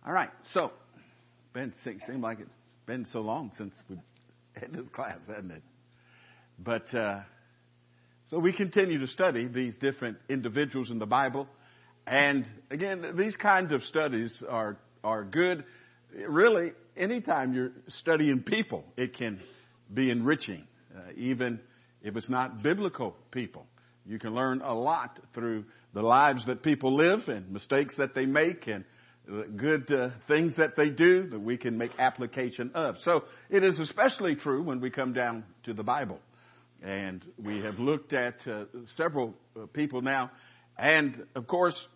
All right. So, seemed like it's been so long since we've had this class, hasn't it? But, so we continue to study these different individuals in the Bible. And again, these kinds of studies are good. Really, anytime you're studying people, it can be enriching, even if it's not biblical people. You can learn a lot through the lives that people live and mistakes that they make and good things that they do that we can make application of. So it is especially true when we come down to the Bible. And we have looked at several people now. And of course,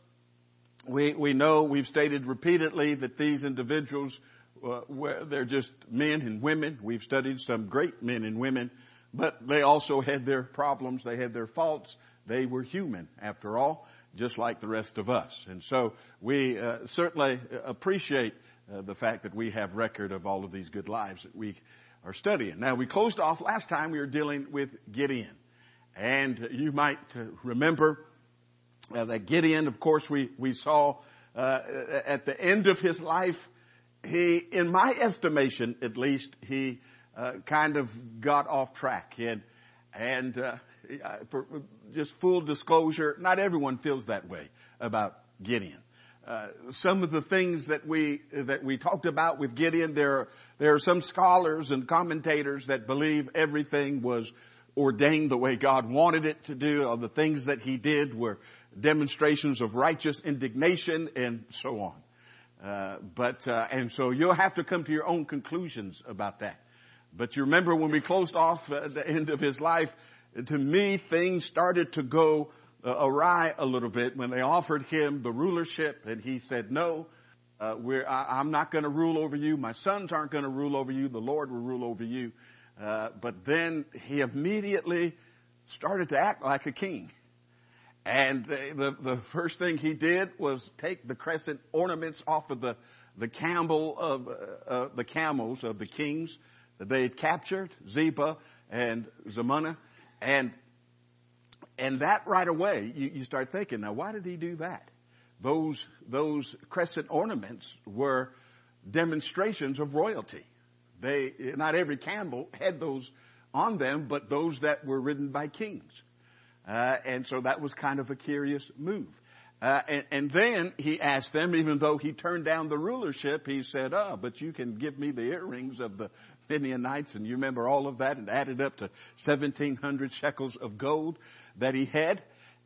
we know we've stated repeatedly that these individuals, they're just men and women. We've studied some great men and women, but they also had their problems. They had their faults. They were human after all, just like the rest of us. And so we certainly appreciate the fact that we have record of all of these good lives that we are studying. Now, we closed off last time. We were dealing with Gideon. And you might remember that Gideon, of course, we saw at the end of his life, he, in my estimation at least, he kind of got off track. And for just full disclosure, not everyone feels that way about Gideon. Some of the things that we talked about with Gideon, there are some scholars and commentators that believe everything was ordained the way God wanted it to do. All the things that he did were demonstrations of righteous indignation and so on. And so you'll have to come to your own conclusions about that. But you remember when we closed off at the end of his life, to me, things started to go awry a little bit when they offered him the rulership, and he said, no, I'm not going to rule over you. My sons aren't going to rule over you. The Lord will rule over you. But then he immediately started to act like a king. And the first thing he did was take the crescent ornaments off of the camels of the kings that they had captured, Zebah and Zalmunna. And that right away, you start thinking, now why did he do that? Those crescent ornaments were demonstrations of royalty. Not every camel had those on them, but those that were ridden by kings. And so that was kind of a curious move. And then he asked them, even though he turned down the rulership, he said, but you can give me the earrings of the Midianites. And you remember all of that, and added up to 1,700 shekels of gold that he had.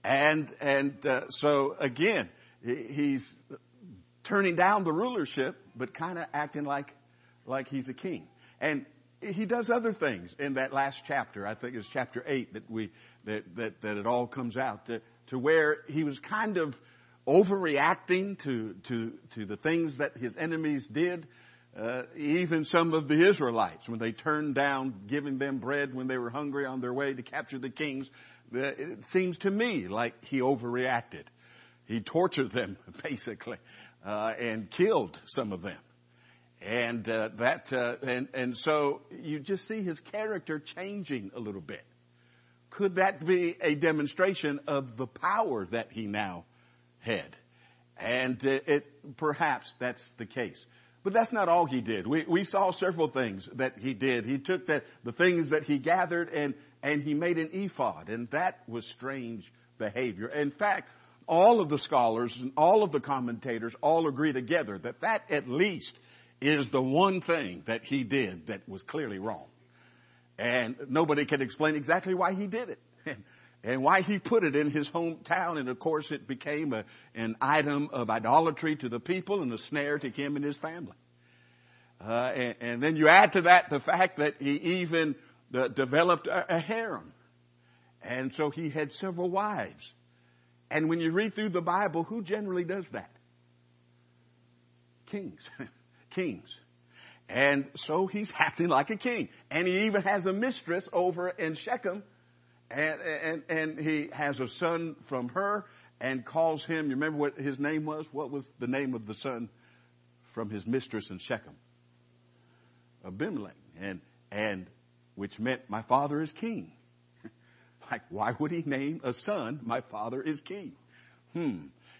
So again, he's turning down the rulership, but kind of acting like he's a king. And he does other things in that last chapter. I think it's chapter 8 that it all comes out to where he was kind of overreacting to the things that his enemies did. Even some of the Israelites, when they turned down giving them bread when they were hungry on their way to capture the kings, it seems to me like he overreacted. He tortured them basically, and killed some of them. And so you just see his character changing a little bit. Could that be a demonstration of the power that he now had? And perhaps that's the case. But that's not all he did. We saw several things that he did. He took the things that he gathered and he made an ephod, and that was strange behavior. In fact, all of the scholars and all of the commentators all agree together that at least is the one thing that he did that was clearly wrong. And nobody can explain exactly why he did it and why he put it in his hometown. And of course, it became an item of idolatry to the people and a snare to him and his family. And then you add to that the fact that he even developed a harem. And so he had several wives. And when you read through the Bible, who generally does that? Kings. Kings. And so he's acting like a king. And he even has a mistress over in Shechem. And he has a son from her and calls him, you remember what his name was? What was the name of the son from his mistress in Shechem? Abimelech. And which meant my father is king. Like, why would he name a son, my father is king?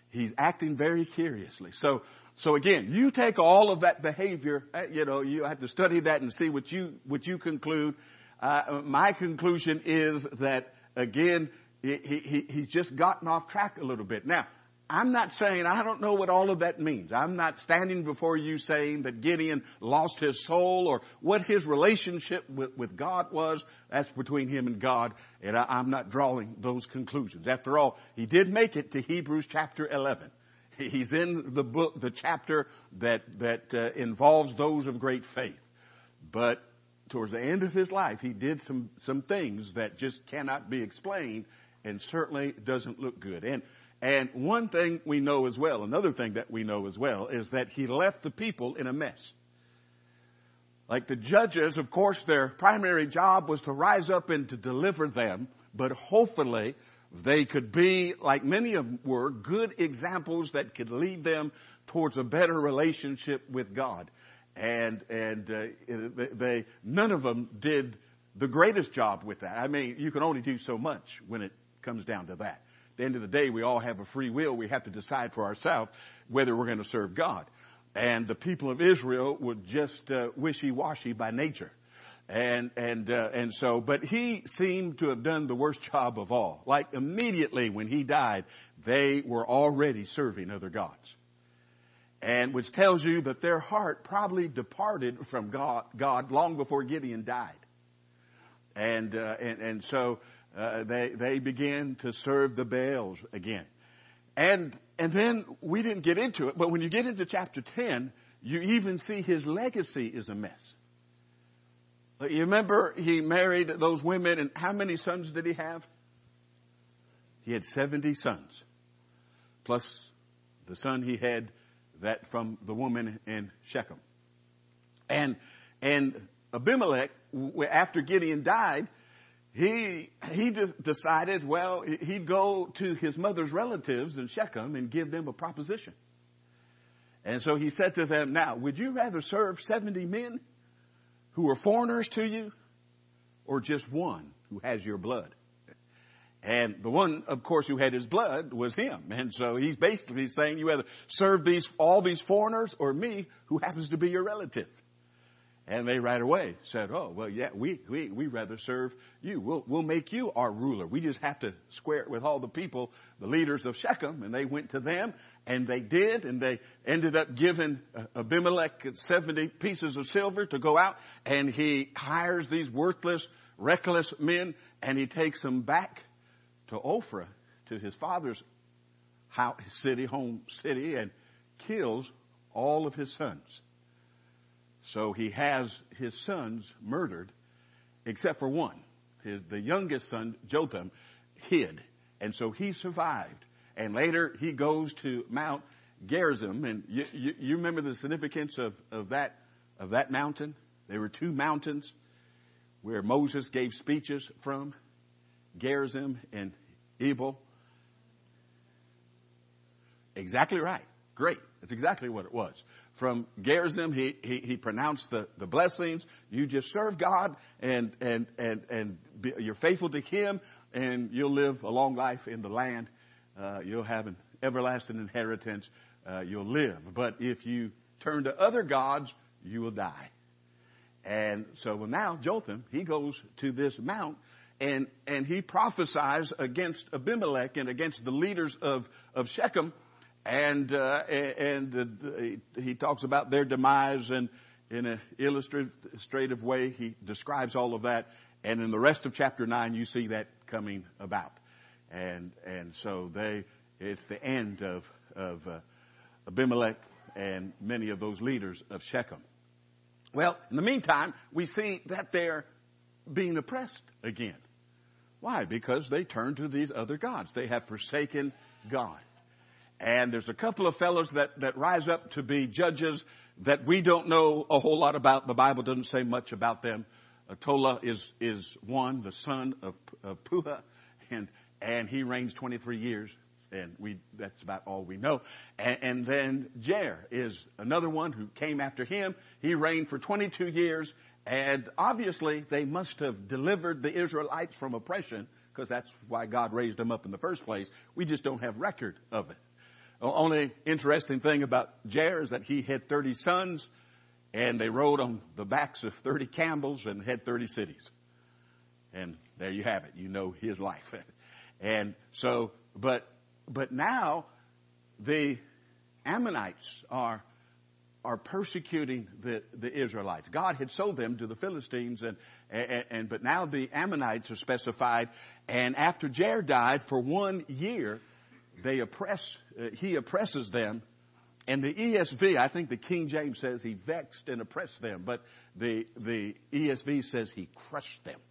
He's acting very curiously. So again, you take all of that behavior, you have to study that and see what you conclude. My conclusion is that, again, he's just gotten off track a little bit. Now, I'm not saying, I don't know what all of that means. I'm not standing before you saying that Gideon lost his soul or what his relationship with God was. That's between him and God, and I'm not drawing those conclusions. After all, he did make it to Hebrews chapter 11. He's in the book, the chapter that involves those of great faith. But towards the end of his life, he did some things that just cannot be explained and certainly doesn't look good. And one thing we know as well, another thing that we know as well, is that he left the people in a mess. Like the judges, of course, their primary job was to rise up and to deliver them, but hopefully they could be, like many of them were, good examples that could lead them towards a better relationship with God. And none of them did the greatest job with that. I mean, you can only do so much when it comes down to that. At the end of the day, we all have a free will. We have to decide for ourselves whether we're going to serve God. And the people of Israel were just wishy-washy by nature. And so, but he seemed to have done the worst job of all. Like immediately when he died, they were already serving other gods. And which tells you that their heart probably departed from God long before Gideon died. And so they began to serve the Baals again. And then we didn't get into it, but when you get into chapter 10, you even see his legacy is a mess. You remember he married those women, and how many sons did he have? He had 70 sons, plus the son he had that from the woman in Shechem. And Abimelech, after Gideon died, he decided, well, he'd go to his mother's relatives in Shechem and give them a proposition. And so he said to them, now, would you rather serve 70 men who are foreigners to you, or just one who has your blood? And the one, of course, who had his blood was him. And so he's basically saying, you either serve all these foreigners or me, who happens to be your relative. And they right away said, oh, well, yeah, we rather serve you. We'll make you our ruler. We just have to square it with all the people, the leaders of Shechem. And they went to them, and they did, and they ended up giving Abimelech 70 pieces of silver to go out. And he hires these worthless, reckless men, and he takes them back to Ophrah, to his father's home city, and kills all of his sons. So he has his sons murdered, except for one. The youngest son, Jotham, hid. And so he survived. And later he goes to Mount Gerizim. And you remember the significance of that mountain? There were two mountains where Moses gave speeches from, Gerizim and Ebal. Exactly right. Great. That's exactly what it was. From Gerizim, he pronounced the blessings. You just serve God and you're faithful to him, and you'll live a long life in the land. You'll have an everlasting inheritance. You'll live. But if you turn to other gods, you will die. And so now Jotham, he goes to this mount, and he prophesies against Abimelech and against the leaders of Shechem. And he talks about their demise, and in an illustrative way, he describes all of that. And in the rest of chapter 9, you see that coming about. And so it's the end of Abimelech and many of those leaders of Shechem. Well, in the meantime, we see that they're being oppressed again. Why? Because they turn to these other gods. They have forsaken God. And there's a couple of fellows that rise up to be judges that we don't know a whole lot about. The Bible doesn't say much about them. Tola is one, the son of Puah, and he reigns 23 years, and that's about all we know. And then Jair is another one who came after him. He reigned for 22 years, and obviously they must have delivered the Israelites from oppression, because that's why God raised them up in the first place. We just don't have record of it. The only interesting thing about Jair is that he had 30 sons, and they rode on the backs of 30 camels and had 30 cities. And there you have it. You know his life. And so, but now the Ammonites are persecuting the Israelites. God had sold them to the Philistines, but now the Ammonites are specified. And after Jair died, for 1 year, he oppresses them. And the ESV, I think the King James says he vexed and oppressed them, but the ESV says he crushed them.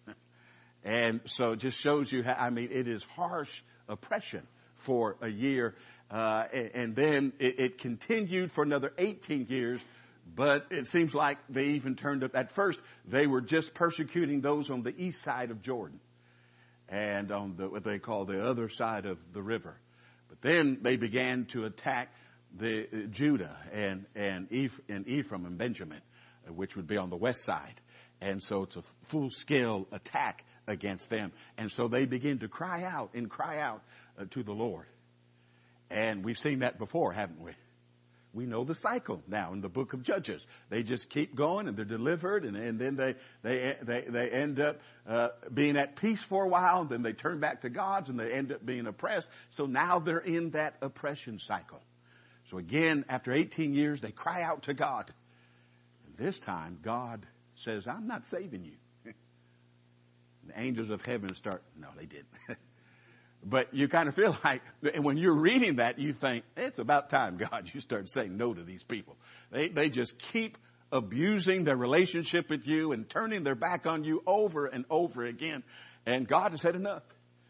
And so it just shows you how, it is harsh oppression for a year. And then it continued for another 18 years, but it seems like they even turned up. At first, they were just persecuting those on the east side of Jordan and on what they call the other side of the river. But then they began to attack the Judah and Ephraim and Benjamin, which would be on the west side. And so it's a full-scale attack against them. And so they begin to cry out to the Lord. And we've seen that before, haven't we? We know the cycle now in the book of Judges. They just keep going and they're delivered, and then they end up being at peace for a while. Then they turn back to God's and they end up being oppressed. So now they're in that oppression cycle. So again, after 18 years, they cry out to God. And this time, God says, I'm not saving you. The angels of heaven no, they didn't. But you kind of feel like, and when you're reading that, you think, it's about time, God, you start saying no to these people. They just keep abusing their relationship with you and turning their back on you over and over again. And God has had enough.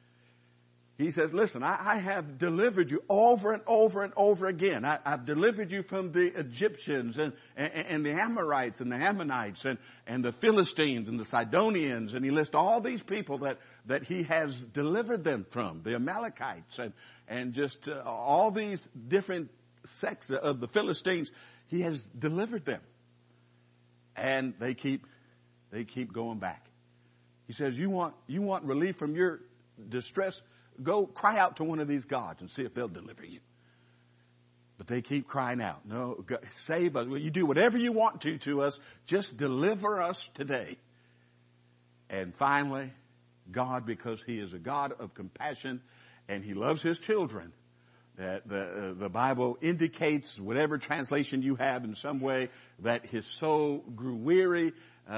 He says, listen, I have delivered you over and over and over again. I've delivered you from the Egyptians and the Amorites and the Ammonites and the Philistines and the Sidonians. And he lists all these people that he has delivered them from, the Amalekites and just all these different sects of the Philistines. He has delivered them. And they keep going back. He says, you want relief from your distress? Go cry out to one of these gods and see if they'll deliver you. But they keep crying out. No, God, save us. Well, you do whatever you want to us. Just deliver us today. And finally, God, because he is a God of compassion and he loves his children, that the Bible indicates, whatever translation you have in some way, that his soul grew weary,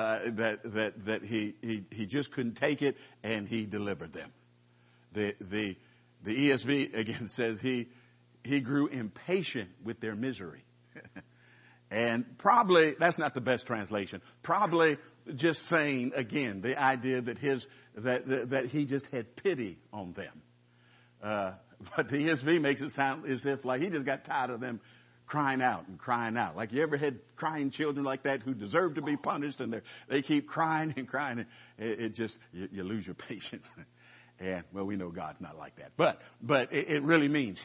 that he just couldn't take it, and he delivered them. The ESV again says he grew impatient with their misery. And probably that's not the best translation. Probably just saying again the idea that he just had pity on them. But the ESV makes it sound as if like he just got tired of them crying out. Like you ever had crying children like that who deserve to be punished, and they keep crying and crying, and it just you lose your patience. And well, we know God's not like that, but it really means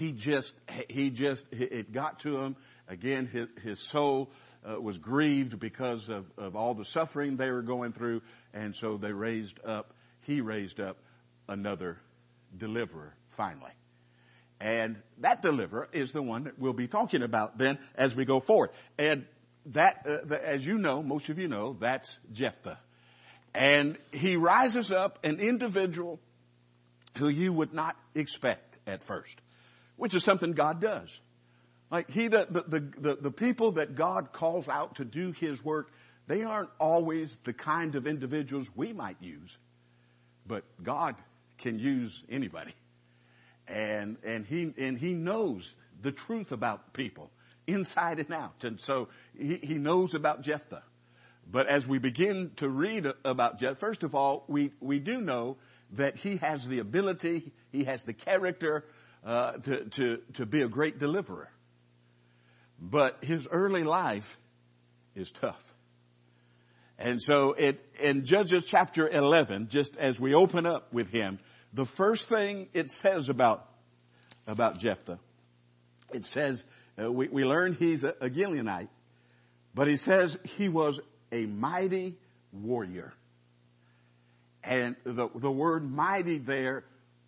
it got to him again. His soul was grieved because of all the suffering they were going through, and so he raised up another deliverer finally. And that deliverer is the one that we'll be talking about then as we go forward. And that, as you know, most of you know, that's Jephthah. And he rises up an individual who you would not expect at first, which is something God does. Like the people that God calls out to do his work, they aren't always the kind of individuals we might use, but God can use anybody. And he knows the truth about people inside and out. And so he knows about Jephthah. But as we begin to read about Jephthah, first of all, we do know that he has the ability, he has the character to be a great deliverer. But his early life is tough. And so in Judges chapter 11, just as we open up with him, the first thing it says about Jephthah, it says, we learn he's a Gileonite, but he says he was a mighty warrior. And the word mighty there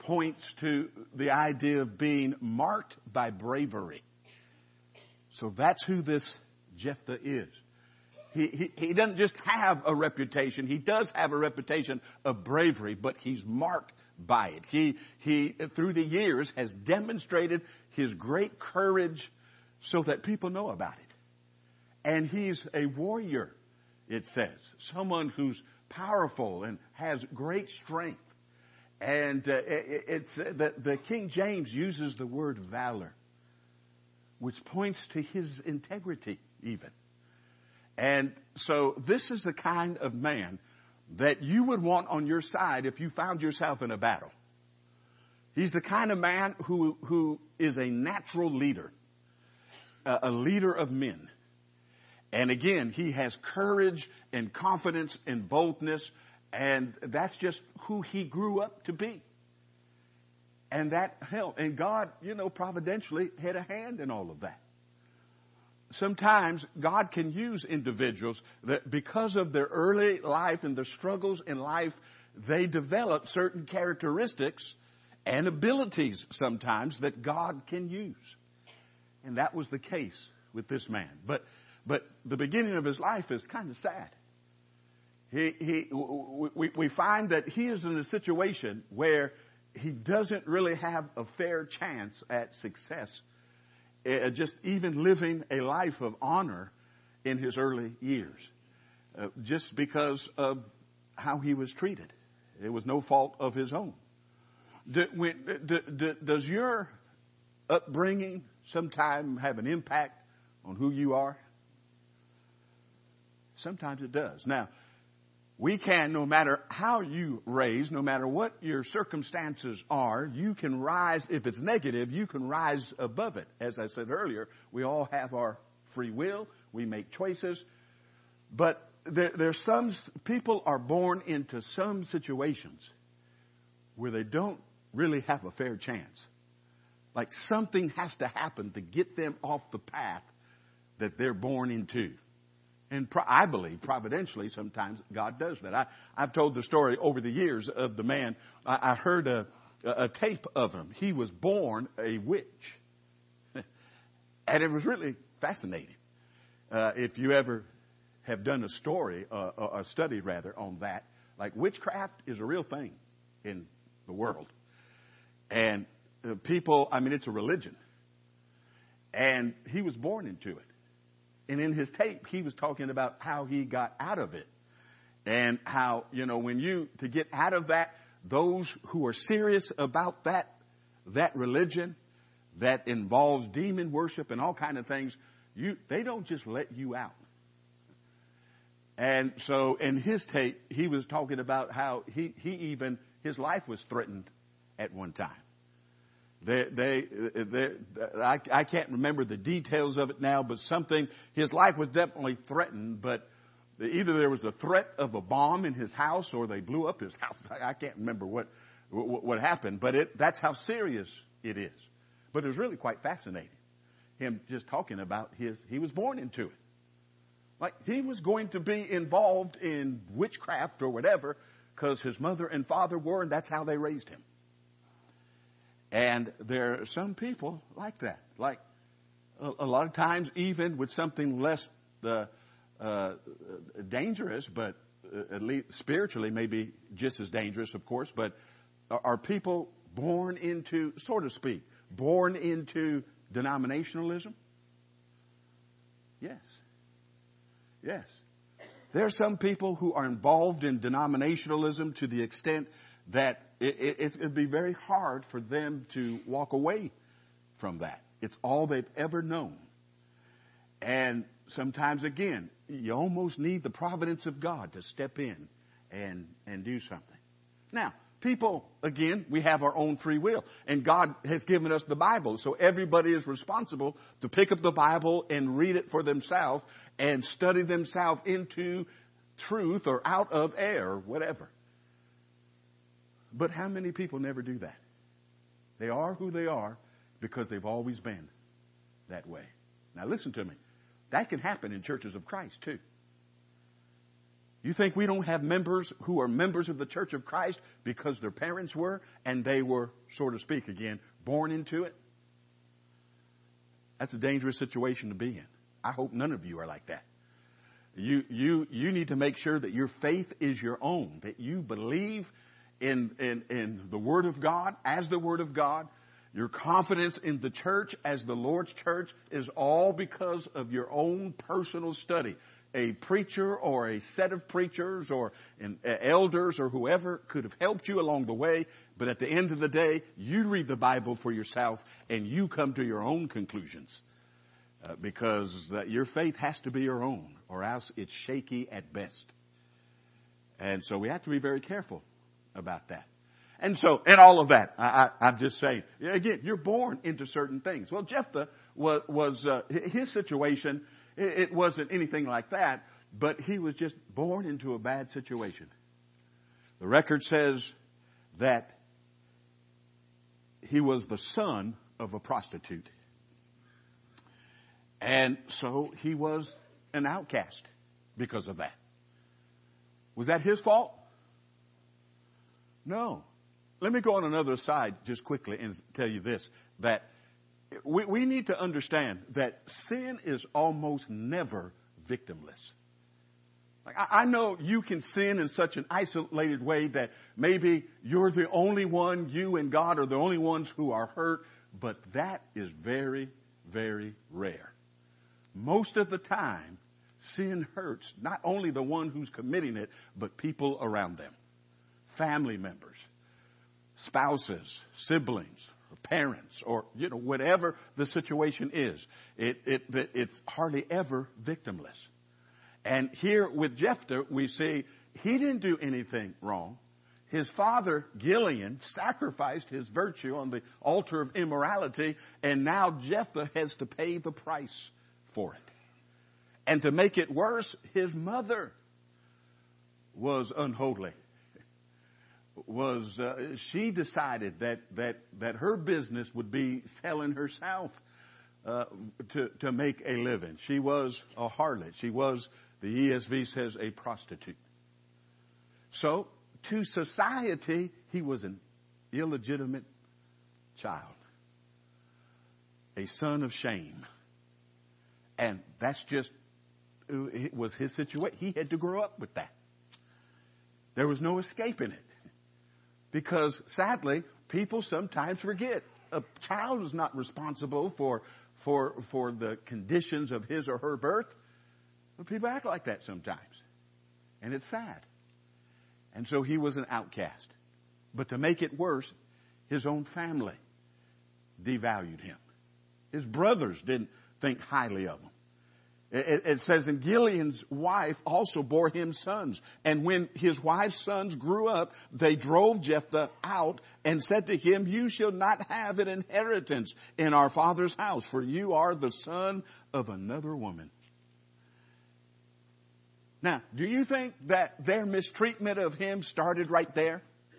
points to the idea of being marked by bravery. So that's who this Jephthah is. He doesn't just have a reputation. He does have a reputation of bravery, but he's marked by it. He through the years has demonstrated his great courage so that people know about it. And he's a warrior, it says. Someone who's powerful and has great strength. And it's the King James uses the word valor, which points to his integrity even. And so this is the kind of man that you would want on your side if you found yourself in a battle. He's the kind of man who is a natural leader, a leader of men. And again, he has courage and confidence and boldness, and that's just who he grew up to be. And that helped. And God, providentially had a hand in all of that. Sometimes God can use individuals that because of their early life and their struggles in life, they develop certain characteristics and abilities sometimes that God can use. And that was the case with this man. But the beginning of his life is kind of sad. We find that he is in a situation where he doesn't really have a fair chance at success. Just even living a life of honor in his early years, just because of how he was treated. It was no fault of his own. Does your upbringing sometime have an impact on who you are? Sometimes it does. Now, we can, no matter how you raise, no matter what your circumstances are, you can rise. If it's negative, you can rise above it. As I said earlier, we all have our free will. We make choices. But there's some people are born into some situations where they don't really have a fair chance. Like something has to happen to get them off the path that they're born into. And I believe providentially sometimes God does that. I've told the story over the years of the man. I heard a tape of him. He was born a witch. And it was really fascinating. If you ever have done a story, a study rather, on that, like witchcraft is a real thing in the world. And people, it's a religion. And he was born into it. And in his tape, he was talking about how he got out of it. And how, to get out of that, those who are serious about that religion that involves demon worship and all kind of things, they don't just let you out. And so in his tape, he was talking about how his life was threatened at one time. I can't remember the details of it now, but his life was definitely threatened, but either there was a threat of a bomb in his house or they blew up his house. I can't remember what happened, but that's how serious it is. But it was really quite fascinating. Him just talking about he was born into it. Like he was going to be involved in witchcraft or whatever because his mother and father were, and that's how they raised him. And there are some people like that. Like a lot of times, even with something less dangerous, but at least spiritually maybe just as dangerous, of course, but are people born into, so to speak, born into denominationalism? Yes. Yes. There are some people who are involved in denominationalism to the extent that it would be very hard for them to walk away from that. It's all they've ever known. And sometimes, again, you almost need the providence of God to step in and do something. Now, people, again, we have our own free will. And God has given us the Bible. So everybody is responsible to pick up the Bible and read it for themselves and study themselves into truth or out of error, whatever. But how many people never do that? They are who they are because they've always been that way. Now listen to me. That can happen in churches of Christ too. You think we don't have members who are members of the Church of Christ because their parents were, and they were, so to speak again, born into it? That's a dangerous situation to be in. I hope none of you are like that. You need to make sure that your faith is your own, that you believe in the Word of God as the Word of God. Your confidence in the church as the Lord's church is all because of your own personal study. A preacher or a set of preachers or elders or whoever could have helped you along the way. But at the end of the day, you read the Bible for yourself and you come to your own conclusions. Because your faith has to be your own, or else it's shaky at best. And so we have to be very careful about that. And so, in all of that, I'm just saying, again, you're born into certain things. Well, Jephthah was his situation, it wasn't anything like that, but he was just born into a bad situation. The record says that he was the son of a prostitute. And so he was an outcast because of that. Was that his fault? No. Let me go on another side just quickly and tell you this, that we need to understand that sin is almost never victimless. Like I know you can sin in such an isolated way that maybe you're the only one, you and God are the only ones who are hurt, but that is very, very rare. Most of the time, sin hurts not only the one who's committing it, but people around them. Family members, spouses, siblings, or parents, or, whatever the situation is. It's hardly ever victimless. And here with Jephthah, we see he didn't do anything wrong. His father, Gilead, sacrificed his virtue on the altar of immorality, and now Jephthah has to pay the price for it. And to make it worse, his mother was unholy. She decided that her business would be selling herself to make a living. She was a harlot. She was, the ESV says, a prostitute. So to society, he was an illegitimate child, a son of shame. And that's just, it was his situation. He had to grow up with that. There was no escaping it. Because sadly, people sometimes forget. A child is not responsible for the conditions of his or her birth. But people act like that sometimes. And it's sad. And so he was an outcast. But to make it worse, his own family devalued him. His brothers didn't think highly of him. It says, and Gilead's wife also bore him sons. And when his wife's sons grew up, they drove Jephthah out and said to him, you shall not have an inheritance in our father's house, for you are the son of another woman. Now, do you think that their mistreatment of him started right there?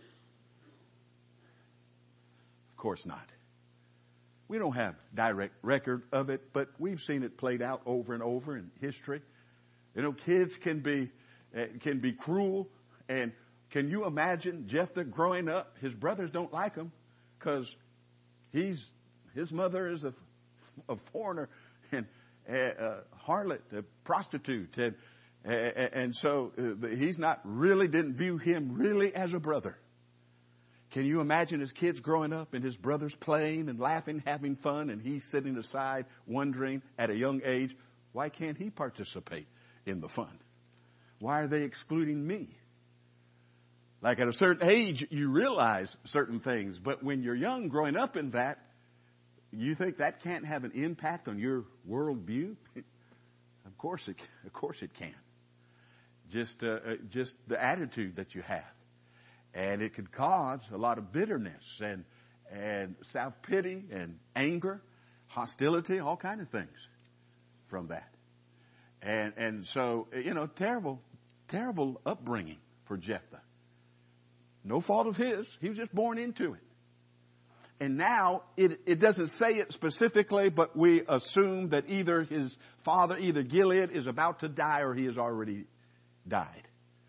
Of course not. We don't have direct record of it, but we've seen it played out over and over in history. Kids can be cruel. And can you imagine Jephthah growing up? His brothers don't like him because his mother is a foreigner and a harlot, a prostitute. And so he's not really, didn't view him really as a brother. Can you imagine his kids growing up and his brothers playing and laughing, having fun, and he's sitting aside wondering at a young age, why can't he participate in the fun? Why are they excluding me? Like at a certain age, you realize certain things, but when you're young growing up in that, you think that can't have an impact on your worldview? Of course it can. Just the attitude that you have. And it could cause a lot of bitterness and self-pity and anger, hostility, all kinds of things from that. And so, terrible upbringing for Jephthah. No fault of his. He was just born into it. And now it doesn't say it specifically, but we assume that either his father, either Gilead, is about to die or he has already died.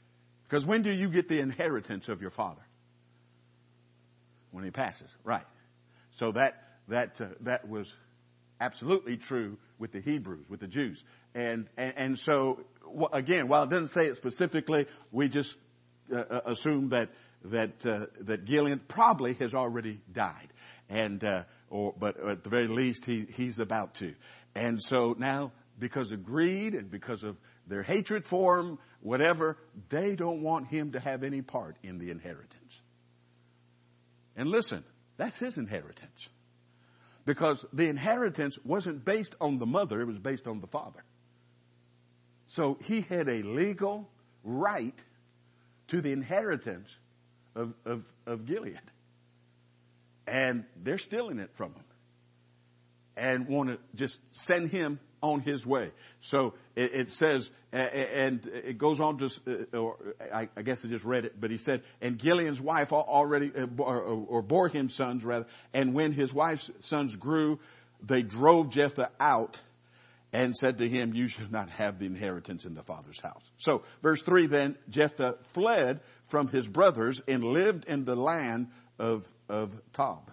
Because when do you get the inheritance of your father? When he passes, right. So that was absolutely true with the Hebrews, with the Jews. And so, again, while it doesn't say it specifically, we just assume that Gilead probably has already died. But at the very least, he's about to. And so now, because of greed and because of their hatred for him, whatever, they don't want him to have any part in the inheritance. And listen, that's his inheritance. Because the inheritance wasn't based on the mother, it was based on the father. So he had a legal right to the inheritance of Gilead. And they're stealing it from him. And want to just send him on his way. So it says, and it goes on to, or I guess I just read it, but he said, and Gilead's wife already, or bore him sons rather, and when his wife's sons grew, they drove Jephthah out and said to him, you shall not have the inheritance in the father's house. So verse 3 then, Jephthah fled from his brothers and lived in the land of Tob.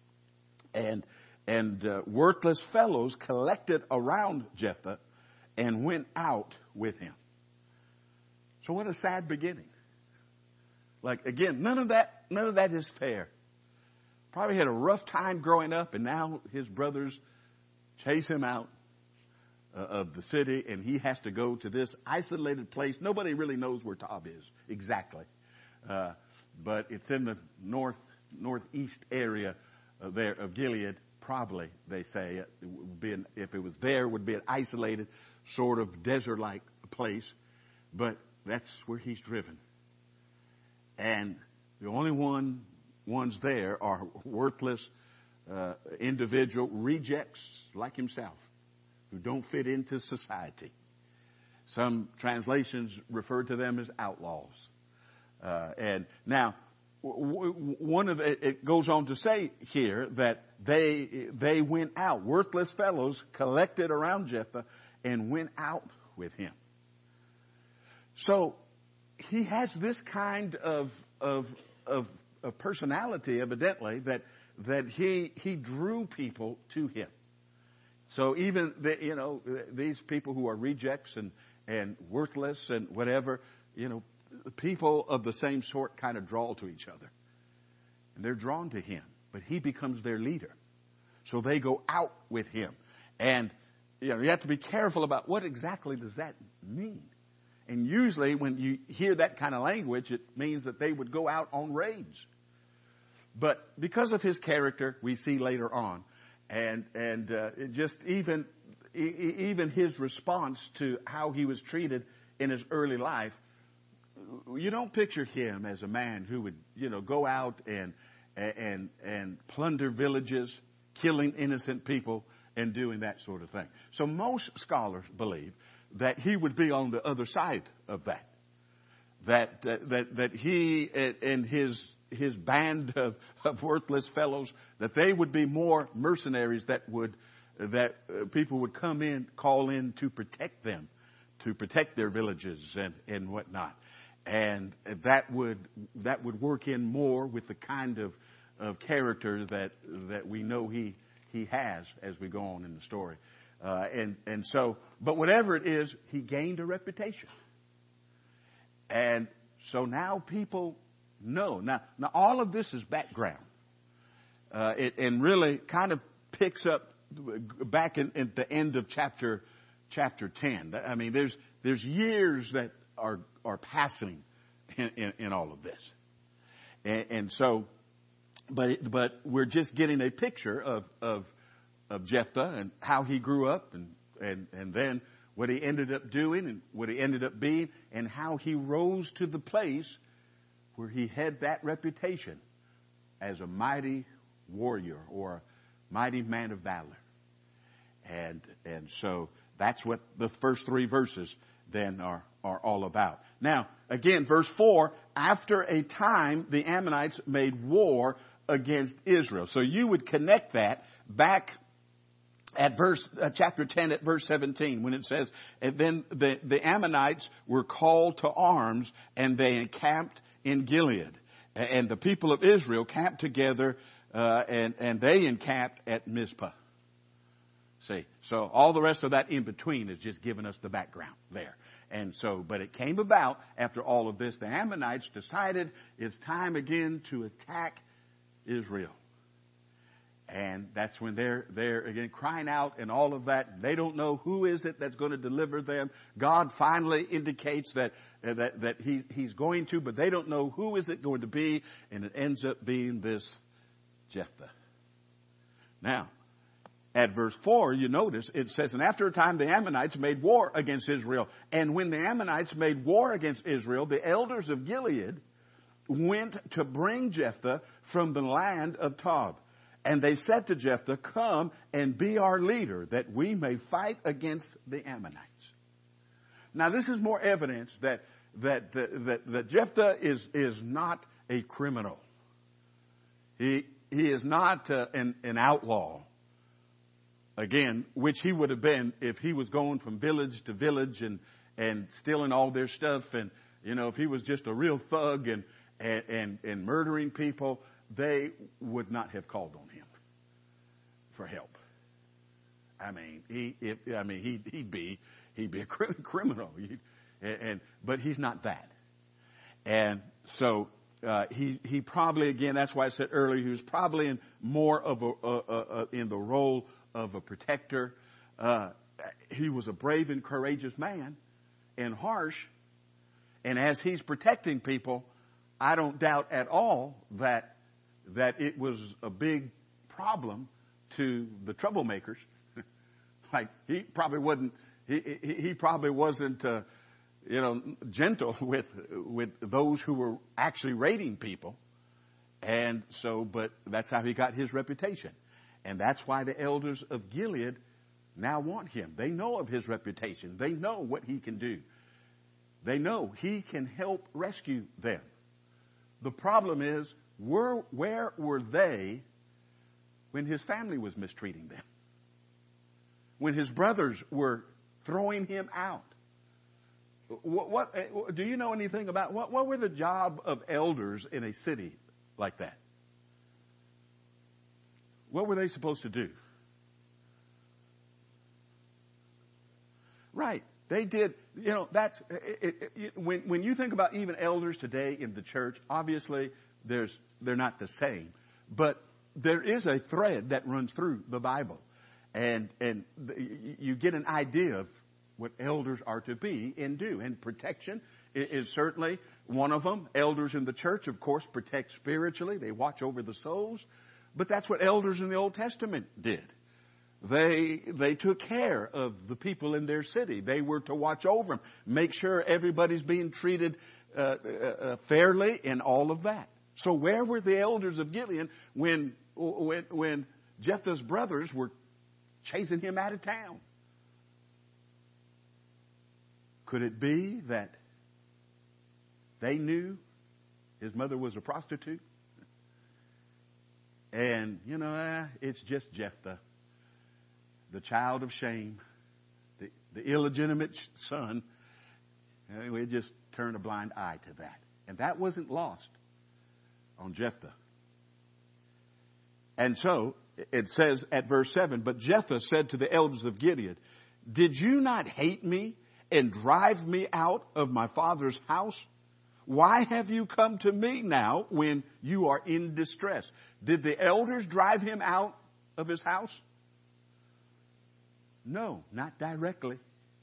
And worthless fellows collected around Jephthah and went out with him. So what a sad beginning. Like, again, none of that is fair. Probably had a rough time growing up, and now his brothers chase him out of the city, and he has to go to this isolated place. Nobody really knows where Tob is exactly. But it's in the northeast area there of Gilead. Probably, they say, it would be if it was there, would be an isolated sort of desert-like place. But that's where he's driven. And the only ones there are worthless individual rejects like himself who don't fit into society. Some translations refer to them as outlaws. And now, it goes on to say here that they went out. Worthless fellows collected around Jephthah and went out with him. So he has this kind of personality, evidently, that he drew people to him. So even these people who are rejects and worthless and whatever, people of the same sort kind of draw to each other. And they're drawn to him. But he becomes their leader. So they go out with him. And you have to be careful about what exactly does that mean. And usually when you hear that kind of language, it means that they would go out on raids. But because of his character, we see later on, and just even his response to how he was treated in his early life, you don't picture him as a man who would, go out and plunder villages, killing innocent people, and doing that sort of thing. So most scholars believe that he would be on the other side of that. That he and his band of worthless fellows, that they would be more mercenaries that people would call in to protect them, to protect their villages and whatnot. And that would work in more with the kind of character that we know he has as we go on in the story. And so, but whatever it is, he gained a reputation. And so now people know. Now all of this is background. And really kind of picks up back at the end of chapter 10. I mean, there's years that are passing in all of this. And so, but we're just getting a picture of Jephthah and how he grew up and then what he ended up doing and what he ended up being and how he rose to the place where he had that reputation as a mighty warrior or a mighty man of valor. And so that's what the first 3 verses then are all about. Now, again, verse 4, after a time, the Ammonites made war against Israel. So you would connect that back at chapter 10 at verse 17, when it says, and then the Ammonites were called to arms and they encamped in Gilead. And the people of Israel camped together, and they encamped at Mizpah. See, so all the rest of that in between is just giving us the background there. And so, but it came about after all of this, the Ammonites decided it's time again to attack Israel. And that's when they're again crying out and all of that. They don't know who is it that's going to deliver them. God finally indicates that he's going to, but they don't know who is it going to be. And it ends up being this Jephthah. Now, at verse 4, you notice it says, and after a time the Ammonites made war against Israel. And when the Ammonites made war against Israel, the elders of Gilead went to bring Jephthah from the land of Tob. And they said to Jephthah, come and be our leader, that we may fight against the Ammonites. Now, this is more evidence that Jephthah is not a criminal. He is not an outlaw. Again, which he would have been if he was going from village to village and stealing all their stuff. And, you know, if he was just a real thug and murdering people, they would not have called on him for help. I mean, he'd be a criminal. But he's not that. And so, he probably, again, that's why I said earlier, he was probably in more of in the role of a protector. He was a brave and courageous man and harsh. And as he's protecting people, I don't doubt at all that it was a big problem to the troublemakers. Like he probably wasn't gentle with those who were actually raiding people. And so, but that's how he got his reputation. And that's why the elders of Gilead now want him. They know of his reputation. They know what he can do. They know he can help rescue them. The problem is, where were they when his family was mistreating them? When his brothers were throwing him out? What do you know anything about what were the job of elders in a city like that? What were they supposed to do? Right. They did, that's, when you think about even elders today in the church, obviously they're not the same, but there is a thread that runs through the Bible, and you get an idea of what elders are to be and do. And protection is certainly one of them. Elders in the church, of course, protect spiritually. They watch over the souls. But that's what elders in the Old Testament did. They took care of the people in their city. They were to watch over them, make sure everybody's being treated fairly and all of that. So where were the elders of Gilead when Jephthah's brothers were chasing him out of town? Could it be that they knew his mother was a prostitute? And, it's just Jephthah, the child of shame, the illegitimate son. And we just turned a blind eye to that. And that wasn't lost on Jephthah. And so it says at verse 7, but Jephthah said to the elders of Gilead, did you not hate me and drive me out of my father's house? Why have you come to me now when you are in distress? Did the elders drive him out of his house? No, not directly.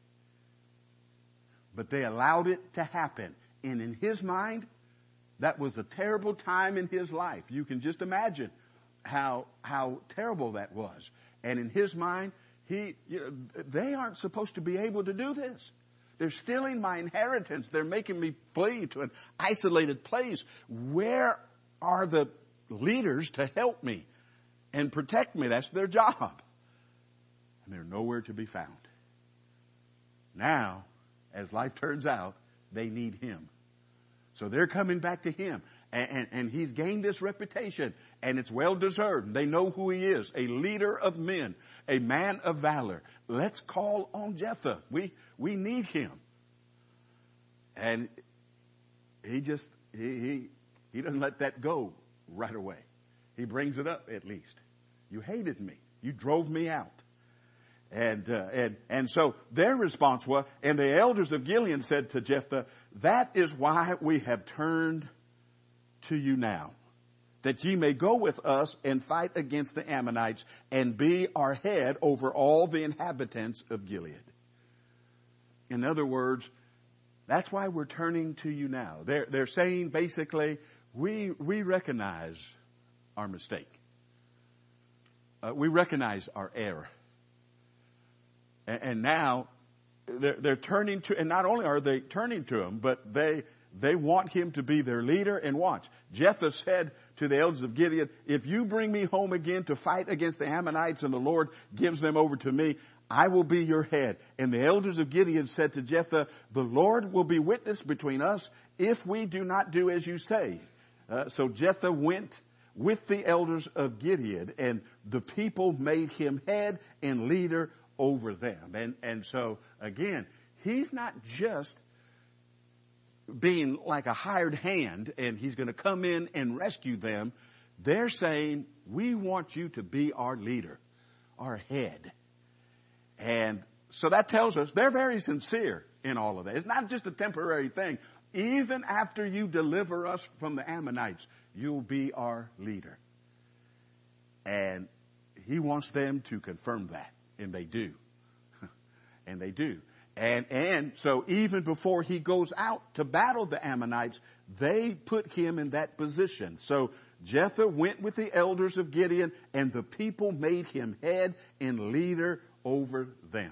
But they allowed it to happen. And in his mind, that was a terrible time in his life. You can just imagine how terrible that was. And in his mind, they aren't supposed to be able to do this. They're stealing my inheritance. They're making me flee to an isolated place. Where are the leaders to help me and protect me? That's their job. And they're nowhere to be found. Now, as life turns out, they need him. So they're coming back to him. And he's gained this reputation, and it's well deserved. They know who he is, a leader of men, a man of valor. Let's call on Jephthah. We need him. And he doesn't let that go right away. He brings it up at least. You hated me. You drove me out. And so their response was, and the elders of Gilead said to Jephthah, that is why we have turned to you now, that ye may go with us and fight against the Ammonites and be our head over all the inhabitants of Gilead. In other words, that's why we're turning to you now. They're saying basically, we recognize our mistake. We recognize our error. And now they're turning to, and not only are they turning to him, but they want him to be their leader. And watch, Jephthah said to the elders of Gilead, if you bring me home again to fight against the Ammonites and the Lord gives them over to me, I will be your head. And the elders of Gilead said to Jephthah, the Lord will be witness between us if we do not do as you say. So Jephthah went with the elders of Gilead, and the people made him head and leader over them. And so again, he's not just being like a hired hand and he's going to come in and rescue them. They're saying, we want you to be our leader, our head. And so that tells us they're very sincere in all of that. It's not just a temporary thing. Even after you deliver us from the Ammonites, you'll be our leader. And he wants them to confirm that. And they do. And they do. And so even before he goes out to battle the Ammonites, they put him in that position. So Jephthah went with the elders of Gideon, and the people made him head and leader over them.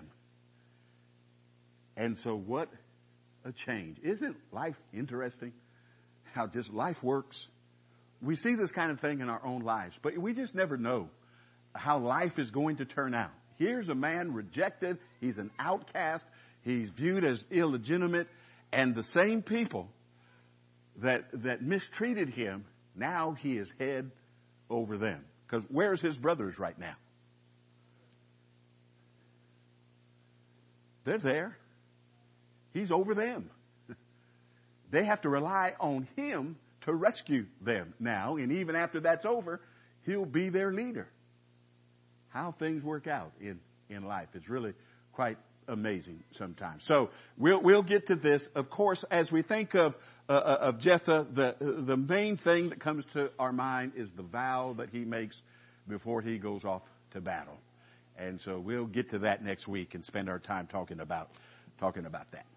And so what a change. Isn't life interesting? How just life works. We see this kind of thing in our own lives, but we just never know how life is going to turn out. Here's a man rejected. He's an outcast. He's viewed as illegitimate. And the same people that mistreated him, now he is head over them. Because where's his brothers right now? They're there. He's over them. They have to rely on him to rescue them now. And even after that's over, he'll be their leader. How things work out in life is really quite amazing sometimes. So we'll get to this. Of course, as we think of Jephthah, the main thing that comes to our mind is the vow that he makes before he goes off to battle. And so we'll get to that next week and spend our time talking about that.